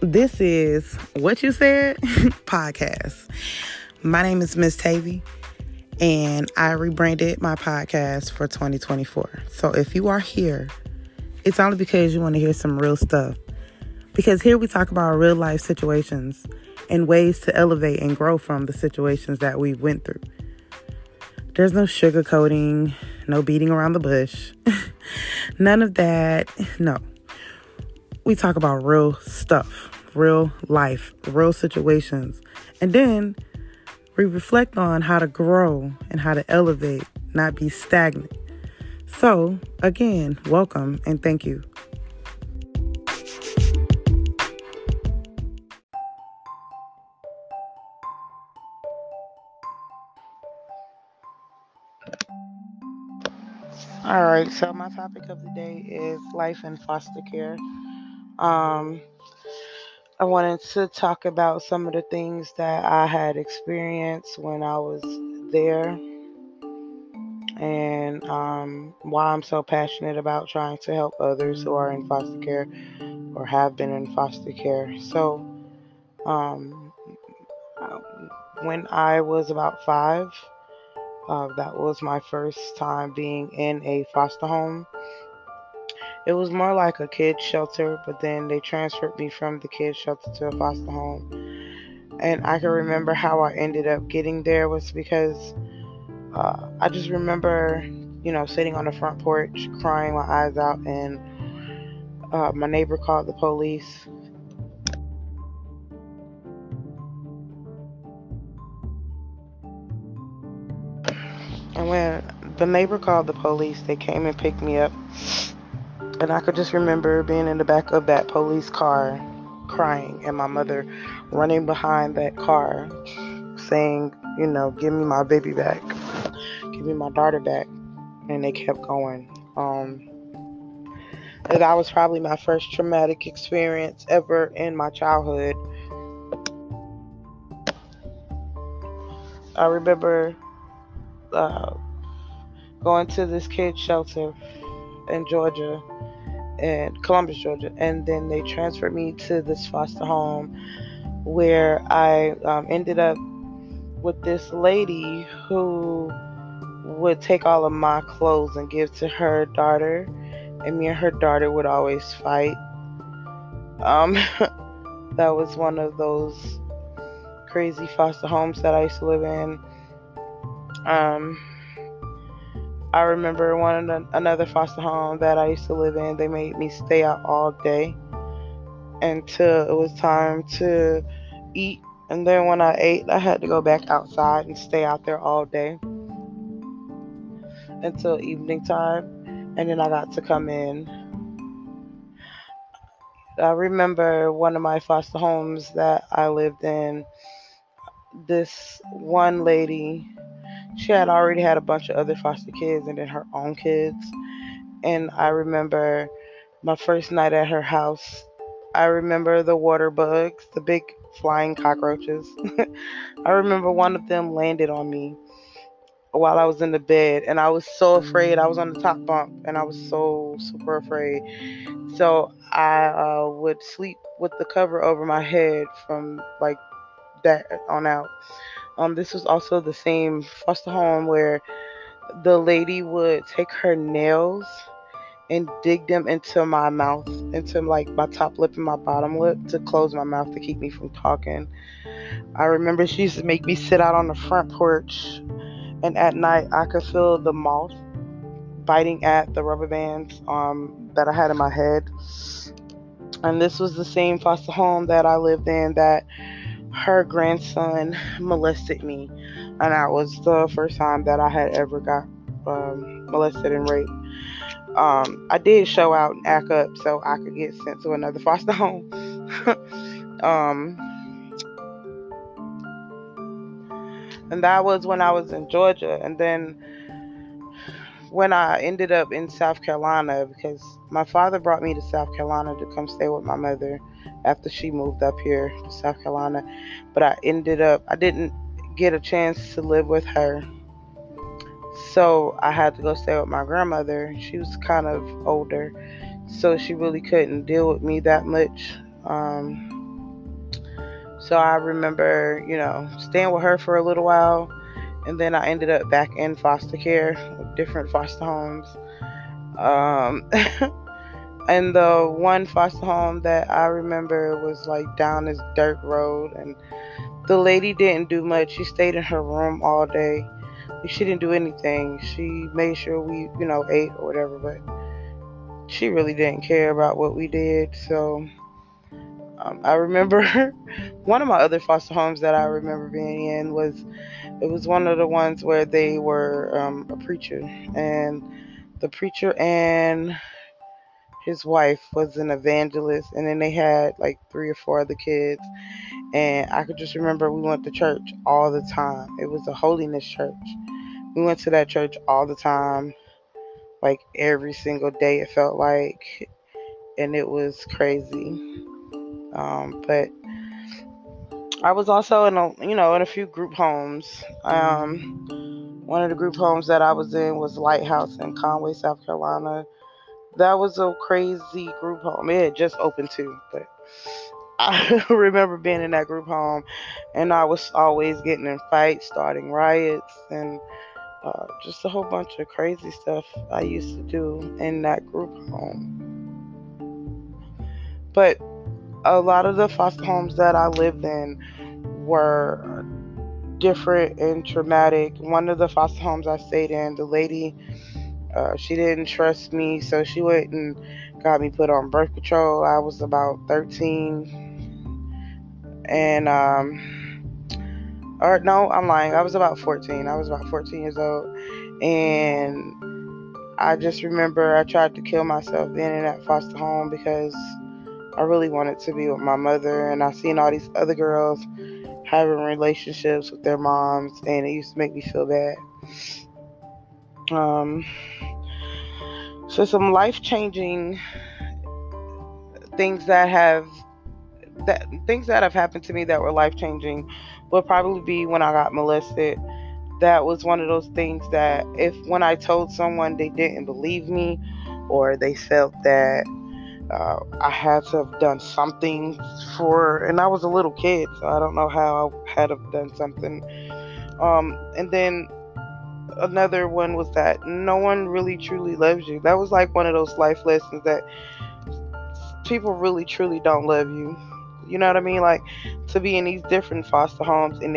This is What You Said podcast. My name is Miss Tavy, and I rebranded my podcast for 2024. So if you are here, it's only because you want to hear some real stuff. Because here we talk about real life situations and ways to elevate and grow from the situations that we went through. There's no sugarcoating, no beating around the bush, none of that. No. We talk about real stuff, real life, real situations. And then we reflect on how to grow and how to elevate, not be stagnant. So, again, welcome and thank you. All right, so my topic of the day is life in foster care. I wanted to talk about some of the things that I had experienced when I was there and why I'm so passionate about trying to help others who are in foster care or have been in foster care. So, um, when I was about 5, that was my first time being in a foster home. It was more like a kid's shelter, but then they transferred me from the kid's shelter to a foster home. And I can remember how I ended up getting there was because I just remember, sitting on the front porch, crying my eyes out, and my neighbor called the police. And when the neighbor called the police, they came and picked me up. And I could just remember being in the back of that police car crying and my mother running behind that car saying, give me my baby back, give me my daughter back. And they kept going. And that was probably my first traumatic experience ever in my childhood. I remember going to this kid's shelter in Columbus, Georgia, and then they transferred me to this foster home where I ended up with this lady who would take all of my clothes and give to her daughter, and me and her daughter would always fight. That was one of those crazy foster homes that I used to live in. I remember another foster home that I used to live in. They made me stay out all day until it was time to eat. And then when I ate, I had to go back outside and stay out there all day until evening time. And then I got to come in. I remember one of my foster homes that I lived in. This one lady, she had already had a bunch of other foster kids and then her own kids. And I remember my first night at her house. I remember the water bugs, the big flying cockroaches. I remember one of them landed on me while I was in the bed, and I was so afraid. I was on the top bunk, and I was so super afraid. So I would sleep with the cover over my head from like that on out. This was also the same foster home where the lady would take her nails and dig them into my mouth, into like my top lip and my bottom lip to close my mouth to keep me from talking. I remember she used to make me sit out on the front porch, and at night I could feel the moth biting at the rubber bands that I had in my head. And this was the same foster home that I lived in that her grandson molested me, and that was the first time that I had ever got molested and raped. I did show out and act up so I could get sent to another foster home. And that was when I was in Georgia. And then when I ended up in South Carolina, because my father brought me to South Carolina to come stay with my mother after she moved up here to South Carolina. But I didn't get a chance to live with her. So I had to go stay with my grandmother. She was kind of older, so she really couldn't deal with me that much. So I remember, staying with her for a little while, and then I ended up back in foster care with different foster homes. Um, and the one foster home that I remember was like down this dirt road, and the lady didn't do much. She stayed in her room all day. Like, she didn't do anything. She made sure we, ate or whatever, but she really didn't care about what we did. So I remember one of my other foster homes that I remember being in was it was one of the ones where they were a preacher, and the preacher and his wife was an evangelist, and then they had like three or four other kids. And I could just remember we went to church all the time. It was a holiness church. We went to that church all the time, like every single day. It felt like, and it was crazy. But I was also in a few group homes. One of the group homes that I was in was Lighthouse in Conway, South Carolina. That was a crazy group home. It had just opened too, but I remember being in that group home, and I was always getting in fights, starting riots, and just a whole bunch of crazy stuff I used to do in that group home. But a lot of the foster homes that I lived in were different and traumatic. One of the foster homes I stayed in, the lady, she didn't trust me, so she went and got me put on birth control. I was about 13, and or no, I'm lying. I was about 14. I was about 14 years old, and I just remember I tried to kill myself being in that foster home because I really wanted to be with my mother, and I seen all these other girls having relationships with their moms, and it used to make me feel bad. Um, so some life changing things that have happened to me that were life changing would probably be when I got molested. That was one of those things that if when I told someone they didn't believe me, or they felt that I had to have done something and I was a little kid, so I don't know how I had to have done something. And then another one was that no one really truly loves you. That was like one of those life lessons that people really truly don't love you. You know what I mean? Like, to be in these different foster homes, and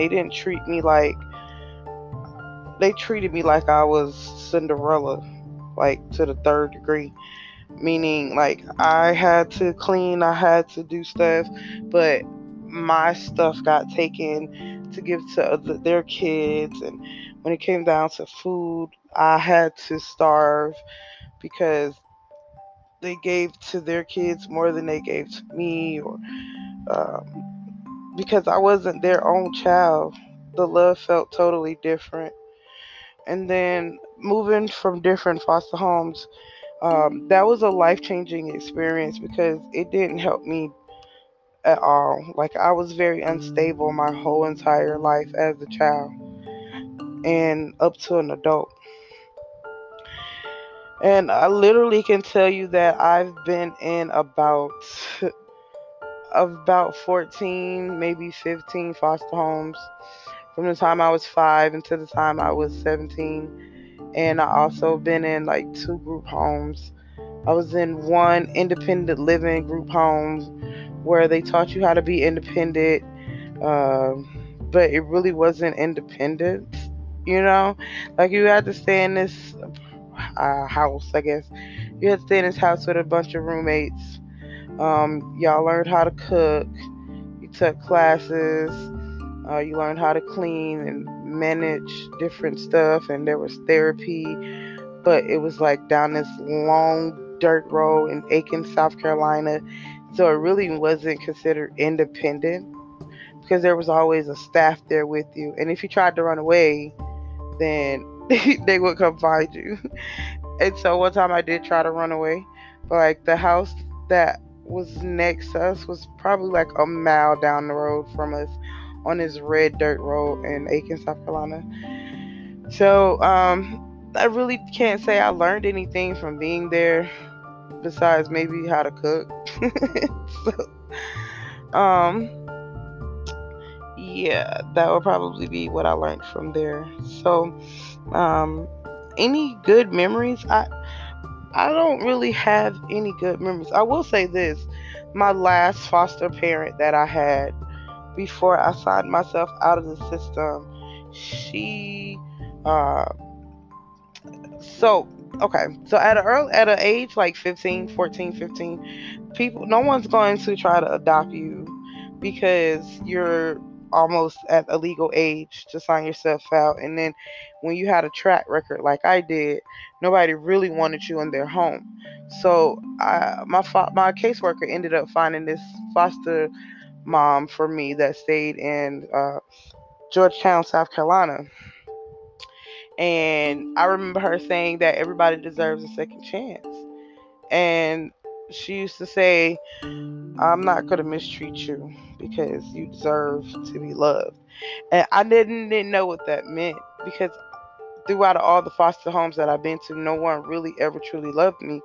they treated me like I was Cinderella, like to the third degree. Meaning, like, I had to clean, I had to do stuff, but my stuff got taken to give to their kids. And when it came down to food, I had to starve because they gave to their kids more than they gave to me, or because I wasn't their own child. The love felt totally different. And then moving from different foster homes, that was a life changing experience because it didn't help me at all. Like, I was very unstable my whole entire life as a child and up to an adult. And I literally can tell you that I've been in about 14, maybe 15 foster homes from the time I was 5 until the time I was 17. And I also been in like 2 group homes. I was in one independent living group home where they taught you how to be independent, but it really wasn't independent, you know? Like, you had to stay in this house, I guess. You had to stay in this house with a bunch of roommates. Y'all learned how to cook, you took classes, you learned how to clean and manage different stuff, and there was therapy. But it was like down this long dirt road in Aiken, South Carolina. So it really wasn't considered independent because there was always a staff there with you. And if you tried to run away, then they would come find you. And so one time I did try to run away, but like the house that was next to us was probably like a mile down the road from us on this red dirt road in Aiken, South Carolina. So I really can't say I learned anything from being there besides maybe how to cook. So, um, yeah, that would probably be what I learned from there. So, um, any good memories? I don't really have any good memories. I will say this: my last foster parent that I had before I signed myself out of the system, she, uh, so okay, so at an age like 15, 14, 15, people, no one's going to try to adopt you because you're almost at a legal age to sign yourself out. And then when you had a track record like I did, nobody really wanted you in their home. So my caseworker ended up finding this foster mom for me that stayed in Georgetown, South Carolina. And I remember her saying that everybody deserves a second chance. And she used to say, I'm not going to mistreat you because you deserve to be loved. And I didn't know what that meant because throughout all the foster homes that I've been to, no one really ever truly loved me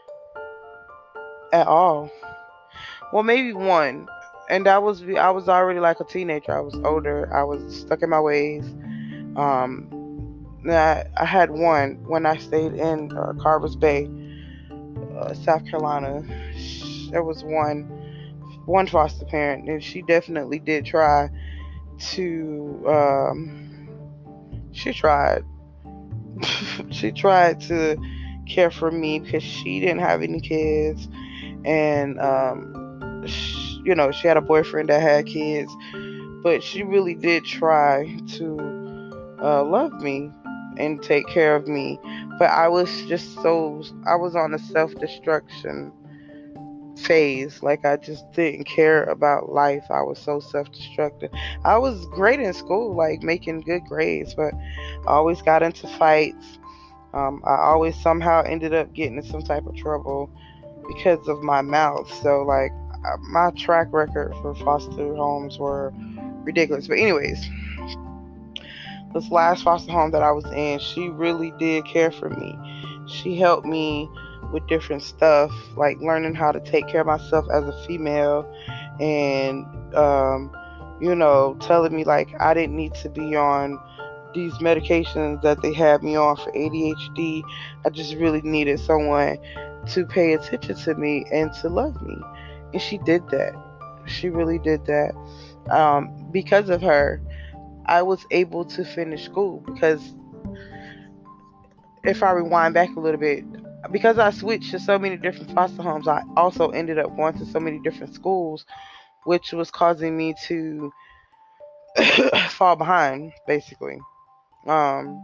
at all. Well, maybe one. And that was, I was already like a teenager. I was older. I was stuck in my ways. Um, I had one when I stayed in Carver's Bay, South Carolina. There was one foster parent, and she definitely did try to. She tried. She tried to care for me because she didn't have any kids, and she had a boyfriend that had kids, but she really did try to love me and take care of me. But I was just I was on a self destruction phase. Like I just didn't care about life. I was so self-destructive. I was great in school, like making good grades, but I always got into fights. I always somehow ended up getting in some type of trouble because of my mouth. So like my track record for foster homes were ridiculous. But anyways, this last foster home that I was in, she really did care for me. She helped me with different stuff, like learning how to take care of myself as a female, and telling me like I didn't need to be on these medications that they had me on for ADHD. I just really needed someone to pay attention to me and to love me. And she did that. She really did that. Because of her, I was able to finish school because if I rewind back a little bit, because I switched to so many different foster homes, I also ended up going to so many different schools, which was causing me to fall behind, basically. Um,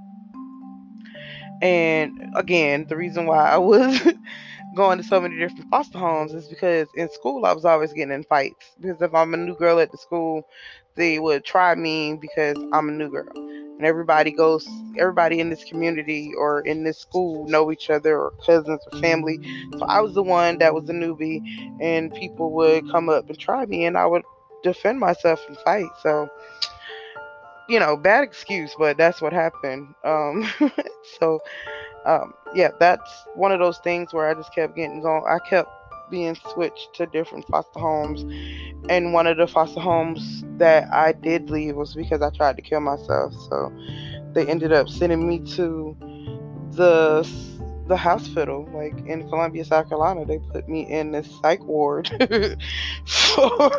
and again, the reason why I was going to so many different foster homes is because in school I was always getting in fights. Because if I'm a new girl at the school, they would try me because I'm a new girl. And everybody in this community or in this school know each other or cousins or family. So I was the one that was a newbie, and people would come up and try me, and I would defend myself and fight. So, bad excuse, but that's what happened. So yeah, that's one of those things where I just kept getting going. I kept being switched to different foster homes, and one of the foster homes that I did leave was because I tried to kill myself. So they ended up sending me to the the hospital, like in Columbia, South Carolina. They put me in this psych ward for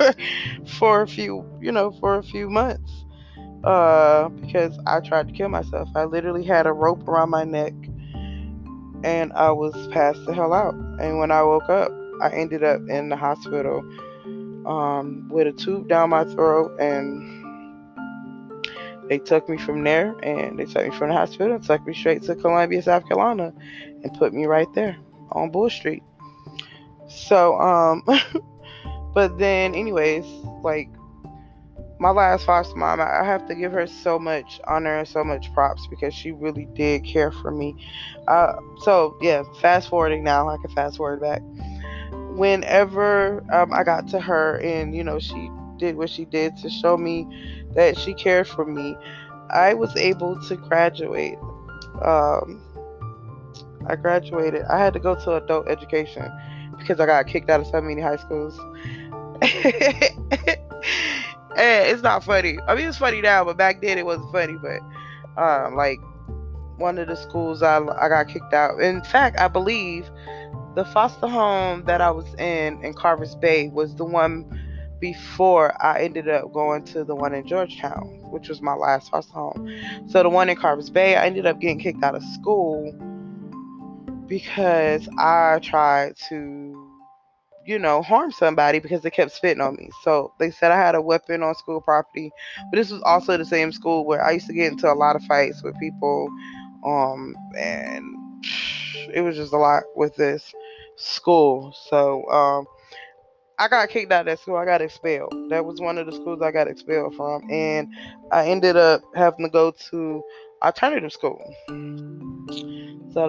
for a few months. Because I tried to kill myself. I literally had a rope around my neck and I was passed the hell out. And when I woke up, I ended up in the hospital with a tube down my throat, and they took me from there, and they took me from the hospital and took me straight to Columbia, South Carolina, and put me right there on Bull Street. So, but then, anyways, like my last foster mom, I have to give her so much honor and so much props because she really did care for me. So yeah, fast forwarding now, I can fast forward back. Whenever I got to her, and she did what she did to show me that she cared for me, I was able to graduate. Um, I graduated. I had to go to adult education because I got kicked out of so many high schools. And it's not funny. I mean, it's funny now, but back then it wasn't funny. But like one of the schools I got kicked out. In fact, I believe the foster home that I was in Carver's Bay was the one before I ended up going to the one in Georgetown, which was my last foster home. So the one in Carver's Bay, I ended up getting kicked out of school because I tried to, harm somebody because they kept spitting on me. So they said I had a weapon on school property, but this was also the same school where I used to get into a lot of fights with people. And it was just a lot with this school. So I got kicked out of that school. I got expelled. That was one of the schools I got expelled from, and I ended up having to go to alternative school. So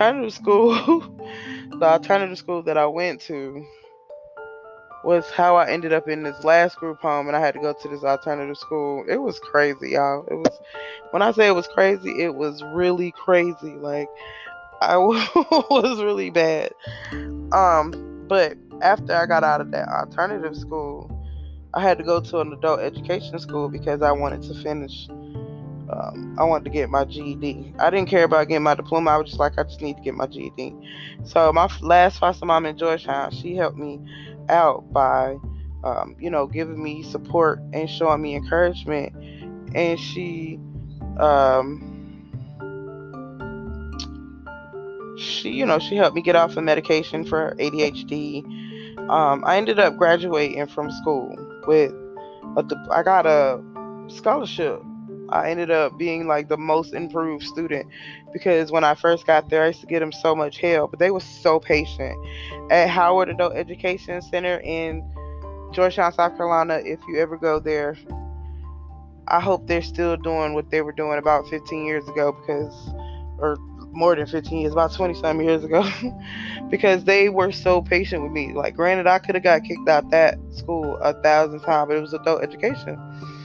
the alternative school that I went to was how I ended up in this last group home, and I had to go to this alternative school. It was crazy, y'all. It was when I say it was crazy, it was really crazy. Like I was really bad. But after I got out of that alternative school, I had to go to an adult education school because I wanted to finish. I wanted to get my GED. I didn't care about getting my diploma. I was just like, I just need to get my GED. So my last foster mom in Georgetown, she helped me out by, giving me support and showing me encouragement. And um, she helped me get off of medication for ADHD. I ended up graduating from school with I got a scholarship. I ended up being like the most improved student because when I first got there, I used to get them so much hell, but they were so patient. At Howard Adult Education Center in Georgetown, South Carolina, if you ever go there, I hope they're still doing what they were doing about 15 years ago or more than 15 years, about 20 some years ago, because they were so patient with me. Like, granted, I could have got kicked out that school 1,000 times, but it was adult education.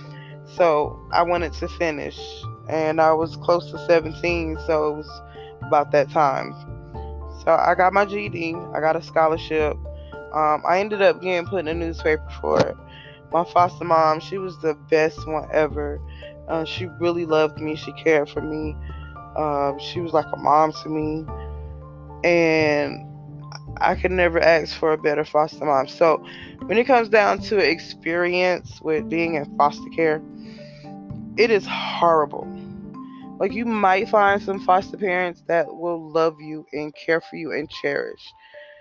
So I wanted to finish, and I was close to 17, so it was about that time. So I got my GED, I got a scholarship. I ended up getting put in a newspaper for it. My foster mom, she was the best one ever. She really loved me. She cared for me. She was like a mom to me, and I could never ask for a better foster mom. So when it comes down to experience with being in foster care, it is horrible. Like, you might find some foster parents that will love you and care for you and cherish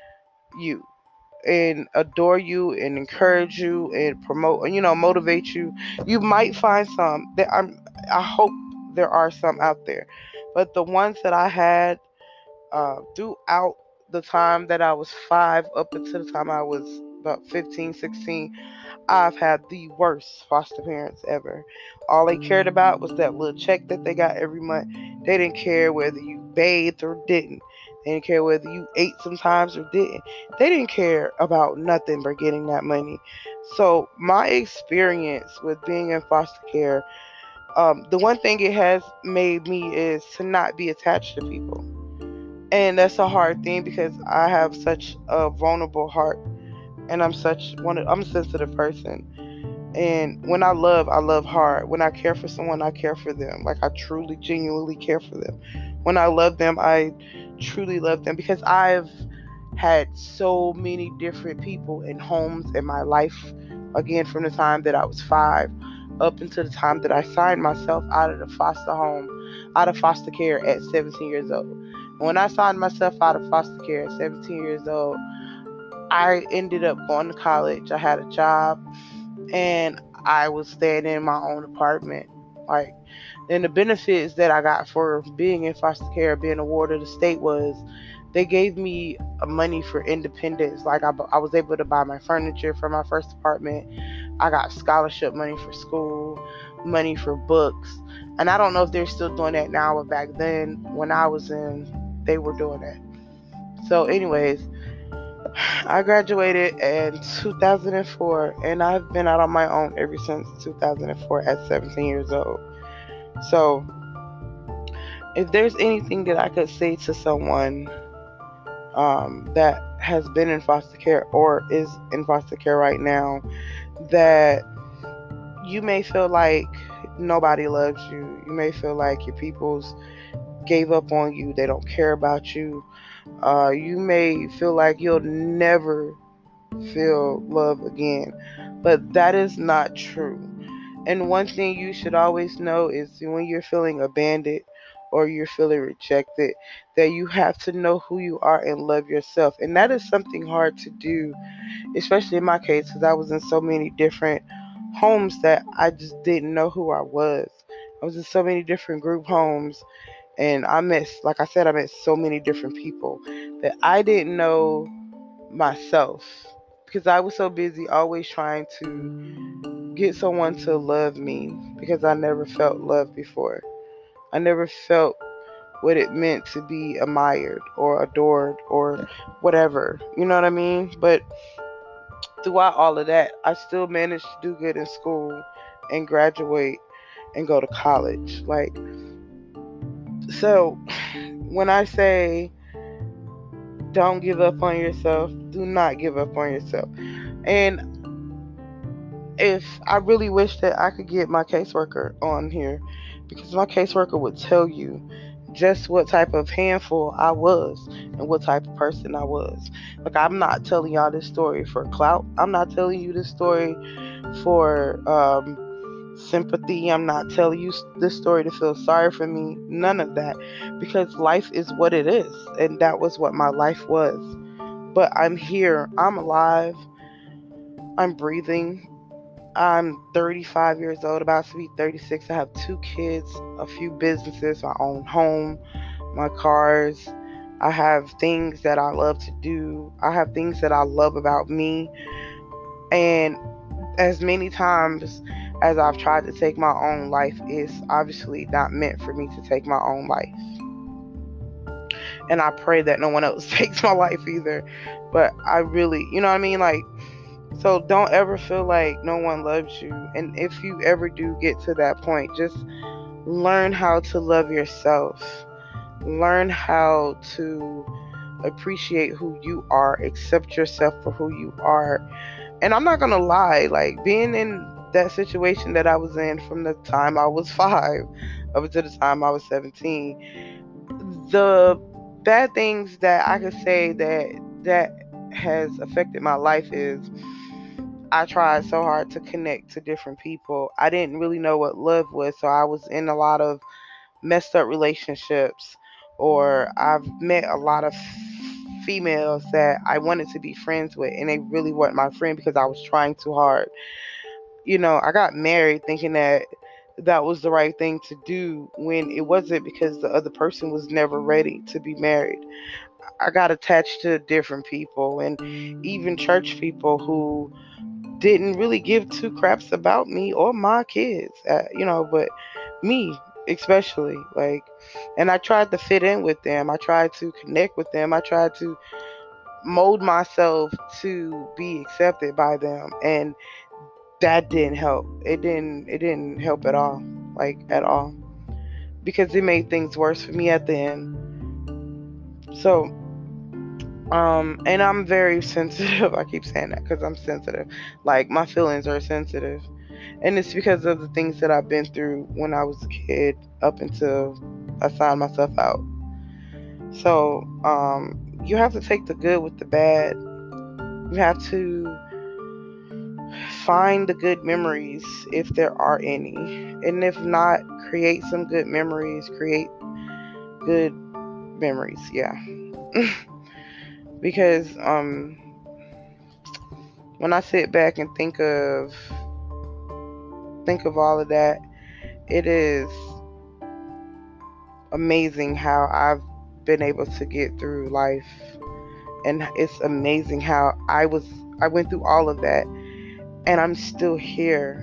you and adore you and encourage you and promote, motivate you. You might find some that I hope there are some out there. But the ones that I had throughout the time that I was 5 up until the time I was about 15, 16, I've had the worst foster parents ever. All they cared about was that little check that they got every month. They didn't care whether you bathed or didn't. They didn't care whether you ate sometimes or didn't. They didn't care about nothing but getting that money. So my experience with being in foster care, the one thing it has made me is to not be attached to people. And that's a hard thing because I have such a vulnerable heart, and I'm a sensitive person. And when I love hard. When I care for someone, I care for them. Like, I truly, genuinely care for them. When I love them, I truly love them because I've had so many different people in homes in my life. Again, from the time that I was 5 up until the time that I signed myself out of the foster home, out of foster care at 17 years old. And when I signed myself out of foster care at 17 years old, I ended up going to college. I had a job, and I was staying in my own apartment. Like, and the benefits that I got for being in foster care, being a ward of the state, was they gave me money for independence. Like, I was able to buy my furniture for my first apartment. I got scholarship money for school, money for books. And I don't know if they're still doing that now, but back then when I was in, they were doing that. So, anyways, I graduated in 2004, and I've been out on my own ever since 2004 at 17 years old. So, if there's anything that I could say to someone that has been in foster care or is in foster care right now, that you may feel like nobody loves you. You may feel like your peoples gave up on you. They don't care about you. You may feel like you'll never feel love again. But that is not true. And one thing you should always know is when you're feeling abandoned or you're feeling rejected, that you have to know who you are and love yourself. And that is something hard to do, especially in my case, because I was in so many different homes that I just didn't know who I was. I was in so many different group homes, and like I said, I met so many different people that I didn't know myself because I was so busy always trying to get someone to love me because I never felt love before. I never felt what it meant to be admired or adored or whatever. You know what I mean? But throughout all of that, I still managed to do good in school and graduate and go to college. So when I say don't give up on yourself, do not give up on yourself. And if I really wish that I could get my caseworker on here, because my caseworker would tell you just what type of handful I was and what type of person I was. Like, I'm not telling y'all this story for clout. I'm not telling you this story for sympathy. I'm not telling you this story to feel sorry for me. None of that. Because life is what it is. And that was what my life was. But I'm here. I'm alive. I'm breathing. I'm 35 years old, about to be 36. I have 2 kids, a few businesses, my own home, my cars. I have things that I love to do. I have things that I love about me. And as many times as I've tried to take my own life, it's obviously not meant for me to take my own life. And I pray that no one else takes my life either. But I really, you know what I mean? So don't ever feel like no one loves you. And if you ever do get to that point, just learn how to love yourself. Learn how to appreciate who you are, accept yourself for who you are. And I'm not going to lie, like being in that situation that I was in from the time I was 5 up until the time I was 17, the bad things that I could say that has affected my life is I tried so hard to connect to different people. I didn't really know what love was, so I was in a lot of messed up relationships, or I've met a lot of females that I wanted to be friends with, and they really weren't my friend because I was trying too hard. I got married thinking that that was the right thing to do when it wasn't, because the other person was never ready to be married. I got attached to different people, and even church people who didn't really give two craps about me or my kids, but me especially. And I tried to fit in with them. I tried to connect with them. I tried to mold myself to be accepted by them, and that didn't help. It didn't help at all, like at all, because it made things worse for me at the end. So and I'm very sensitive. I keep saying that because I'm sensitive. Like, my feelings are sensitive. And it's because of the things that I've been through when I was a kid up until I signed myself out. So, you have to take the good with the bad. You have to find the good memories if there are any. And if not, create some good memories. Create good memories, yeah. Because when I sit back and think of all of that, it is amazing how I've been able to get through life. And it's amazing how I went through all of that and I'm still here.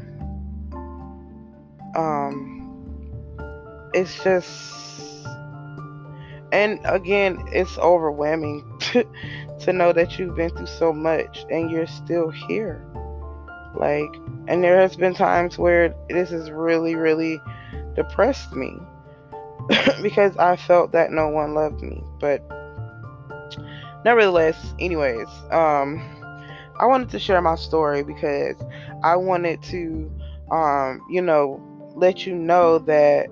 It's just, and again, it's overwhelming to know that you've been through so much and you're still here. Like, and there has been times where this has really, really depressed me because I felt that no one loved me. But nevertheless, anyways, I wanted to share my story because I wanted to let you know that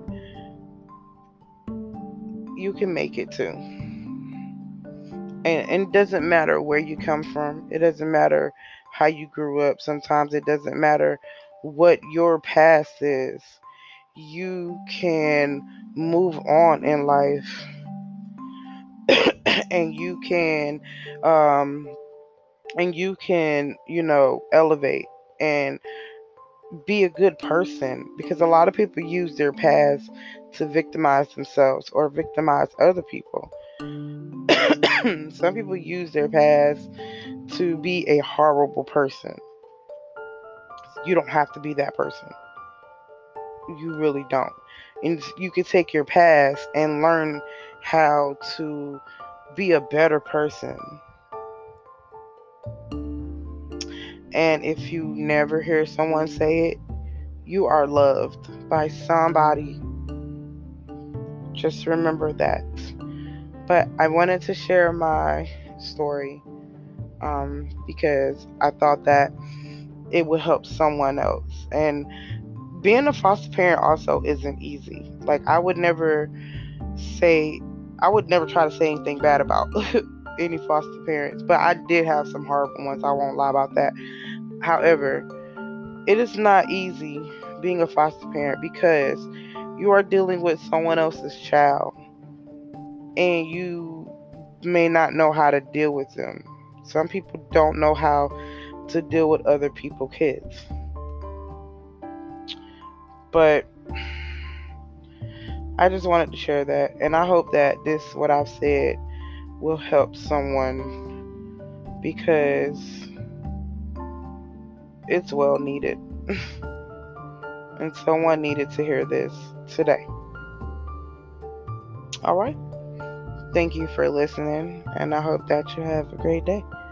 you can make it too. And it doesn't matter where you come from. It doesn't matter how you grew up. Sometimes it doesn't matter what your past is. You can move on in life, and um you can, elevate and be a good person, because a lot of people use their past to victimize themselves or victimize other people. Some people use their past to be a horrible person. You don't have to be that person. You really don't. And you can take your past and learn how to be a better person. And if you never hear someone say it, you are loved by somebody. Just remember that. But I wanted to share my story, because I thought that it would help someone else. And being a foster parent also isn't easy. Like, say, I would never try to say anything bad about any foster parents, but I did have some horrible ones. I won't lie about that. However, it is not easy being a foster parent, because you are dealing with someone else's child, and you may not know how to deal with them. Some people don't know how to deal with other people's kids. But I just wanted to share that, and I hope that what I've said, will help someone, because it's well needed. And someone needed to hear this today. All right. Thank you for listening, and I hope that you have a great day.